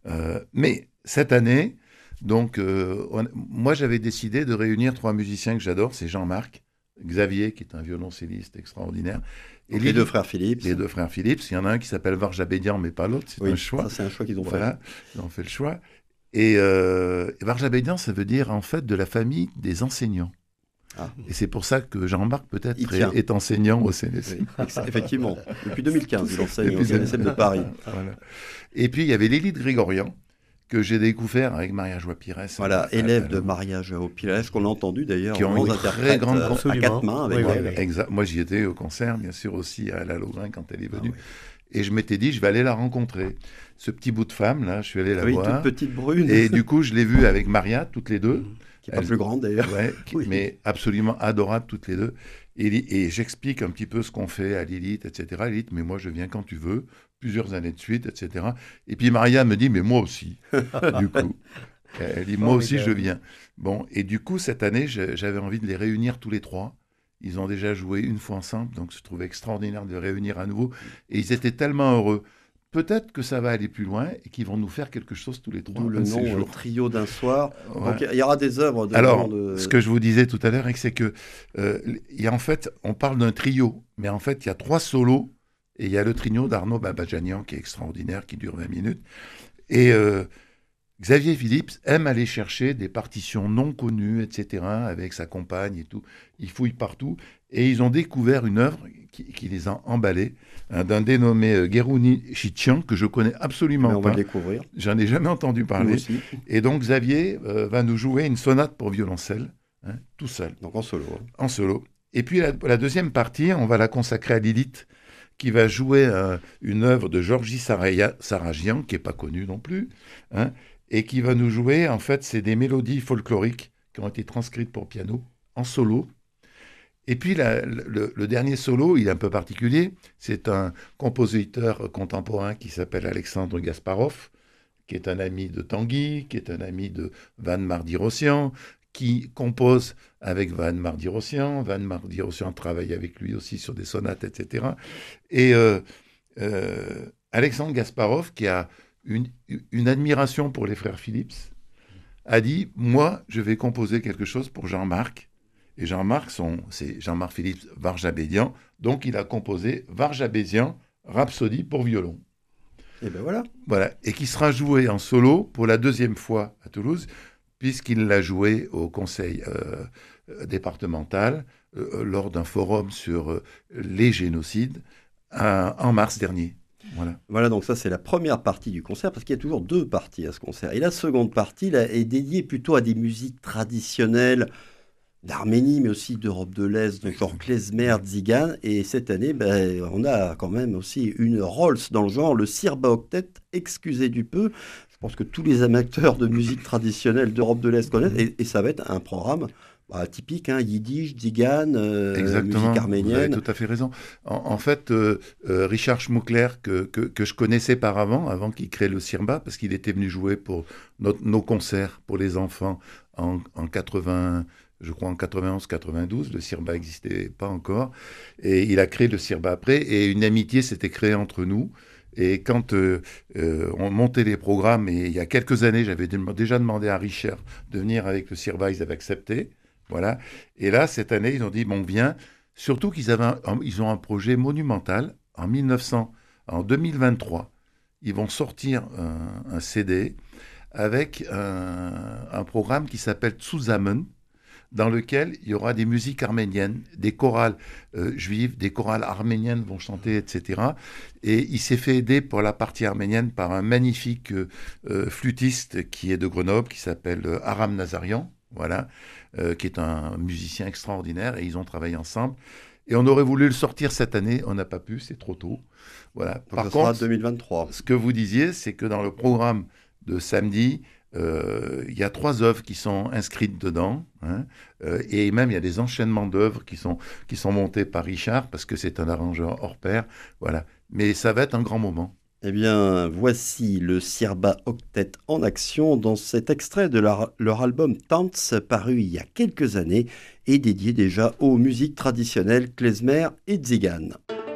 Mais cette année, donc, moi, j'avais décidé de réunir 3 musiciens que j'adore. C'est Jean-Marc, Xavier, qui est un violoncelliste extraordinaire, et
Donc, les deux frères Philippe.
les deux frères Philips. Il y en a un qui s'appelle Varja Bédian, mais pas l'autre. C'est
Oui,
un choix.
ça, c'est un choix qu'ils ont fait.
Voilà, ils ont fait le choix. Et Varja Bédian, ça veut dire en fait de la famille des enseignants.
Ah.
Et c'est pour ça que Jean-Marc
Il
peut-être
tient.
est enseignant au CNSM.
Oui, effectivement. Depuis 2015, il enseigne au
Depuis
CNSM de Paris.
Voilà. Et puis il y avait Lily de Grégorian, que j'ai découvert avec Maria Joie Pires.
Voilà, élève de Maria Joao Pires, qu'on a entendu d'ailleurs
Qui ont
en
une
interprète
très grande
à
Absolument.
4 mains avec
Oui, oui,
elle.
oui.
Exact. Moi, j'y étais au concert, bien sûr, aussi à la Laurin quand elle est venue.
Ah oui.
Et je m'étais dit, je vais aller la rencontrer. Ce petit bout de femme, là, je suis allé la
Oui,
voir.
toute petite brune,
Et du coup, je l'ai vue avec Maria, toutes les deux.
qui n'est pas plus grande d'ailleurs.
Ouais,
Oui.
mais absolument adorables toutes les deux. Et j'explique un petit peu ce qu'on fait à Lilith, etc. Lilith, mais moi, je viens quand tu veux, plusieurs années de suite, etc. Et puis Maria me dit, mais moi aussi, du coup. Elle dit, moi aussi, je viens. Bon, et du coup, cette année, j'avais envie de les réunir tous les 3. Ils ont déjà joué une fois ensemble, donc je trouvais extraordinaire de les réunir à nouveau. Et ils étaient tellement heureux. Peut-être que ça va aller plus loin et qu'ils vont nous faire quelque chose tous les 3.
D'où le nom Trio d'un soir.
Ouais.
Donc il y aura des œuvres de
Alors,
de...
ce que je vous disais tout à l'heure, c'est que il y a en fait, on parle d'un trio, mais en fait, il y a 3 solos et il y a le trio d'Arnaud Babajanian qui est extraordinaire, qui dure 20 minutes. Et Xavier Philips aime aller chercher des partitions non connues, etc., avec sa compagne et tout. Il fouille partout et ils ont découvert une œuvre qui les a emballés, d'un dénommé Guérouni Chichian, que je connais absolument
Mais on va
pas.
le découvrir.
J'en ai jamais entendu
Nous
parler.
aussi.
Et donc Xavier va nous jouer une sonate pour violoncelle, tout seul,
Donc en solo.
en solo. Et puis la deuxième partie, on va la consacrer à Lilith, qui va jouer une œuvre de Georgi Saragian, qui n'est pas connue non plus, et qui va nous jouer, en fait, c'est des mélodies folkloriques qui ont été transcrites pour piano, en solo. Et puis le dernier solo, il est un peu particulier, c'est un compositeur contemporain qui s'appelle Alexandre Gasparov, qui est un ami de Tanguy, qui est un ami de Van Mardi-Rossian, qui compose avec Van Mardi-Rossian. Van Mardi-Rossian travaille avec lui aussi sur des sonates, etc. Et Alexandre Gasparov, qui a une admiration pour les frères Philips, a dit, moi, je vais composer quelque chose pour Jean-Marc. Et Jean-Marc, c'est Jean-Marc Philips Varja-Bédian, donc il a composé Varja-Bédian, Rhapsodie pour violon.
Et ben voilà.
Voilà, et qui sera joué en solo pour la 2e fois à Toulouse, puisqu'il l'a joué au conseil départemental lors d'un forum sur les génocides en mars dernier. Voilà.
Voilà, donc ça c'est la première partie du concert, parce qu'il y a toujours 2 parties à ce concert. Et la seconde partie là, est dédiée plutôt à des musiques traditionnelles d'Arménie, mais aussi d'Europe de l'Est, donc genre klezmer, tzigan. Et cette année, on a quand même aussi une Rolls dans le genre, le Sirba Octet, excusez du peu. Je pense que tous les amateurs de musique traditionnelle d'Europe de l'Est connaissent, et ça va être un programme typique, yiddish, tzigan, musique
Vous avez
arménienne.
tout à fait raison. En fait, Richard Schmuckler, que je connaissais avant qu'il crée le Sirba, parce qu'il était venu jouer pour nos concerts pour les enfants en 80, je crois en 91-92, le Sirba n'existait pas encore, et il a créé le Sirba après, et une amitié s'était créée entre nous. Et quand on montait les programmes, et il y a quelques années, j'avais déjà demandé à Richard de venir avec le Sirba, ils avaient accepté. Voilà. Et là, cette année, ils ont dit, bon, viens. Surtout qu'ils ont un projet monumental. En 2023, ils vont sortir un CD avec un programme qui s'appelle Zusammen, dans lequel il y aura des musiques arméniennes, des chorales juives, des chorales arméniennes vont chanter, etc. Et il s'est fait aider pour la partie arménienne par un magnifique flûtiste qui est de Grenoble, qui s'appelle Aram Nazarian, voilà, qui est un musicien extraordinaire, et ils ont travaillé ensemble. Et on aurait voulu le sortir cette année, on n'a pas pu, c'est trop tôt. Voilà.
Donc
Par
ça sera
contre,
2023.
ce que vous disiez, c'est que dans le programme de samedi, il y a 3 œuvres qui sont inscrites dedans, et même il y a des enchaînements d'œuvres qui sont montées par Richard, parce que c'est un arrangeur hors pair, voilà. Mais ça va être un grand moment.
Eh bien, voici le Sirba Octet en action dans cet extrait de leur album Tanz, paru il y a quelques années et dédié déjà aux musiques traditionnelles klezmer et tziganes.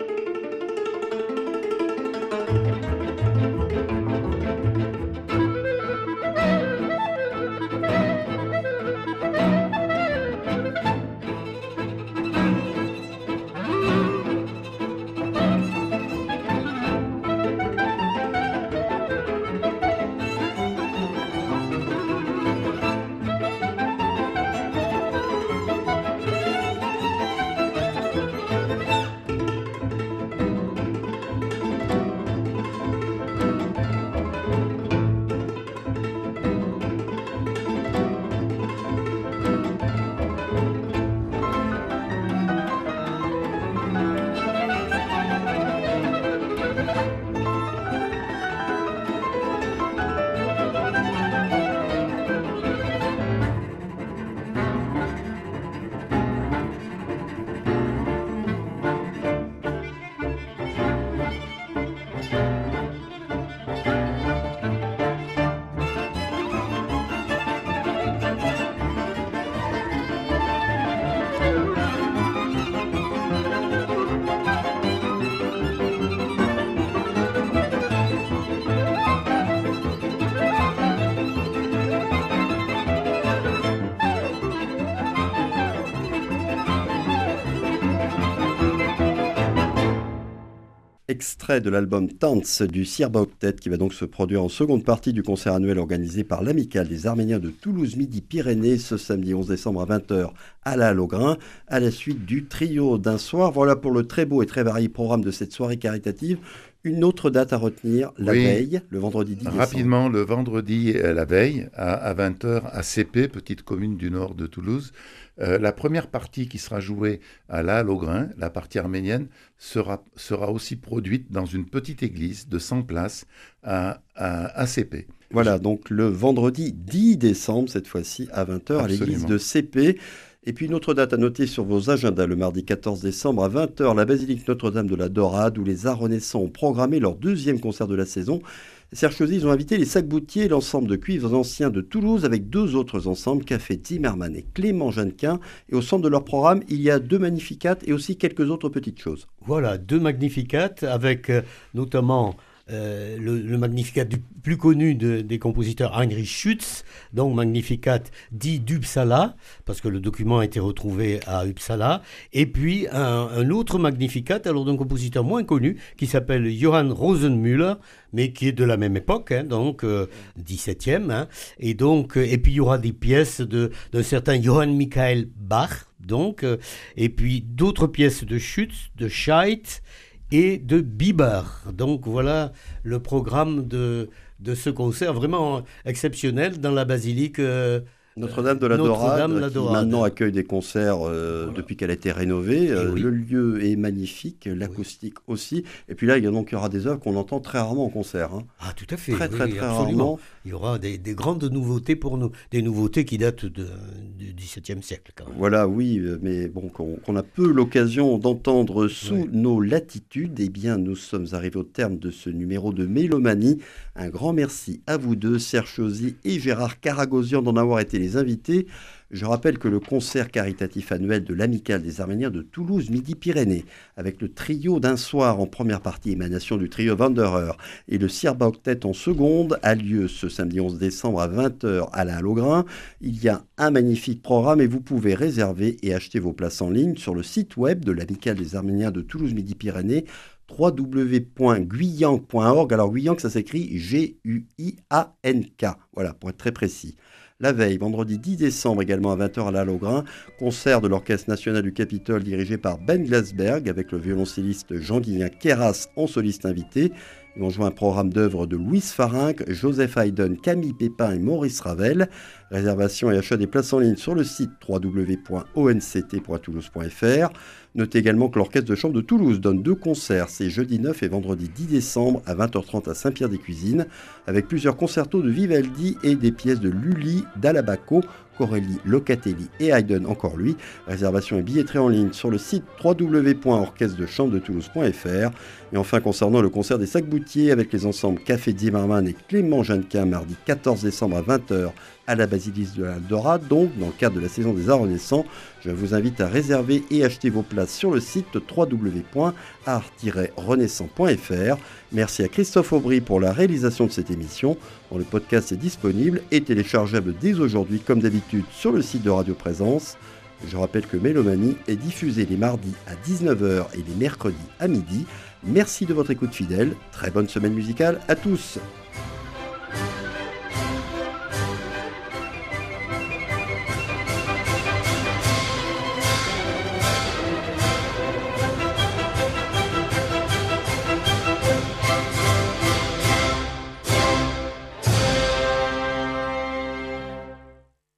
Extrait de l'album Tanz du Sirba Octet qui va donc se produire en seconde partie du concert annuel organisé par l'Amicale des Arméniens de Toulouse-Midi-Pyrénées ce samedi 11 décembre à 20h à la Halle-aux-Grains, à la suite du trio d'un soir. Voilà pour le très beau et très varié programme de cette soirée caritative. Une autre date à retenir, la veille, le vendredi 10 décembre.
Rapidement, le vendredi, la veille, à 20h, à CP, petite commune du nord de Toulouse. La première partie qui sera jouée à la Halle-aux-Grains, la partie arménienne, sera aussi produite dans une petite église de 100 places à CP.
Voilà, donc le vendredi 10 décembre, cette fois-ci, à 20h, à l'église de CP. Et puis une autre date à noter sur vos agendas, le mardi 14 décembre à 20h, la basilique Notre-Dame de la Dorade, où les Arts Renaissants ont programmé leur deuxième concert de la saison. Serge Chauzy, ils ont invité les Sac-Boutiers et l'ensemble de cuivres anciens de Toulouse avec deux autres ensembles, Café Zimmermann et Clément Jeannequin. Et au centre de leur programme, il y a deux Magnificat et aussi quelques autres petites choses.
Voilà, deux Magnificat avec notamment le Magnificat du plus connu des compositeurs Heinrich Schütz, donc Magnificat dit d'Uppsala, parce que le document a été retrouvé à Uppsala, et puis un autre Magnificat, alors d'un compositeur moins connu, qui s'appelle Johann Rosenmüller, mais qui est de la même époque, donc 17e, et puis il y aura des pièces d'un certain Johann Michael Bach, et puis d'autres pièces de Schütz, de Scheidt, et de Bieber. Donc voilà le programme de ce concert vraiment exceptionnel dans la basilique
Notre-Dame de la Dorade, qui maintenant accueille des concerts depuis qu'elle a été rénovée. Le lieu est magnifique, l'acoustique aussi. Et puis là, il y aura des œuvres qu'on entend très rarement en concert.
Ah, tout à fait.
Très rarement.
Il y aura des grandes nouveautés pour nous, des nouveautés qui datent du XVIIe siècle quand même.
Voilà, oui, mais bon, qu'on a peu l'occasion d'entendre sous nos latitudes. Eh bien, nous sommes arrivés au terme de ce numéro de Mélomanie. Un grand merci à vous deux, Serge Chauzy et Gérard Karagosian, d'en avoir été les invités. Je rappelle que le concert caritatif annuel de l'Amicale des Arméniens de Toulouse-Midi-Pyrénées, avec le trio d'un soir en première partie, émanation du trio Wanderer, et le Sirba Octet en seconde, a lieu ce samedi 11 décembre à 20h à la Halle-aux-Grains. Il y a un magnifique programme et vous pouvez réserver et acheter vos places en ligne sur le site web de l'Amicale des Arméniens de Toulouse-Midi-Pyrénées, www.guyank.org. Alors Guyank, ça s'écrit G-U-I-A-N-K, voilà, pour être très précis. La veille, vendredi 10 décembre également à 20h à la Halle-aux-Grains, concert de l'Orchestre National du Capitole dirigé par Ben Glasberg avec le violoncelliste Jean-Guillain Queyras en soliste invité. Ils vont jouer un programme d'œuvres de Louise Farinck, Joseph Haydn, Camille Pépin et Maurice Ravel. Réservation et achat des places en ligne sur le site www.onct.toulouse.fr. Notez également que l'Orchestre de Chambre de Toulouse donne deux concerts, c'est jeudi 9 et vendredi 10 décembre à 20h30 à Saint-Pierre-des-Cuisines, avec plusieurs concertos de Vivaldi et des pièces de Lully, d'Alabaco, Corelli, Locatelli et Haydn, encore lui. Réservation et billetterie en ligne sur le site www.orchestre-de-chambre-de-toulouse.fr. Et enfin, concernant le concert des Sacs-Boutiers avec les ensembles Café Zimmermann et Clément Jeannequin, mardi 14 décembre à 20h à la Basilis de l'Aldora, donc dans le cadre de la saison des Arts Renaissants, je vous invite à réserver et acheter vos places sur le site www.art-renaissant.fr. Merci à Christophe Aubry pour la réalisation de cette émission, dont le podcast est disponible et téléchargeable dès aujourd'hui, comme d'habitude, sur le site de Radio Présence. Je rappelle que Mélomanie est diffusée les mardis à 19h et les mercredis à midi. Merci de votre écoute fidèle. Très bonne semaine musicale à tous.